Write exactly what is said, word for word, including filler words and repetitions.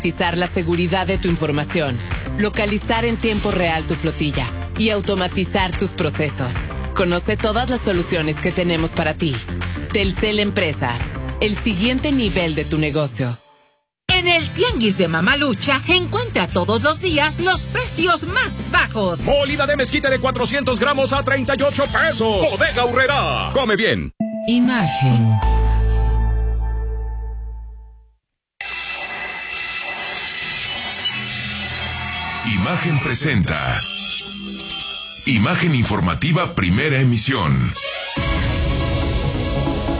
garantizar la seguridad de tu información, localizar en tiempo real tu flotilla y automatizar tus procesos. Conoce todas las soluciones que tenemos para ti. Telcel Empresas, el siguiente nivel de tu negocio. En el Tianguis de Mamalucha encuentra todos los días los precios más bajos. Molida de mezquite de cuatrocientos gramos a treinta y ocho pesos. Bodega Aurrerá. Come bien. Imagen. Imagen presenta Imagen informativa, primera emisión.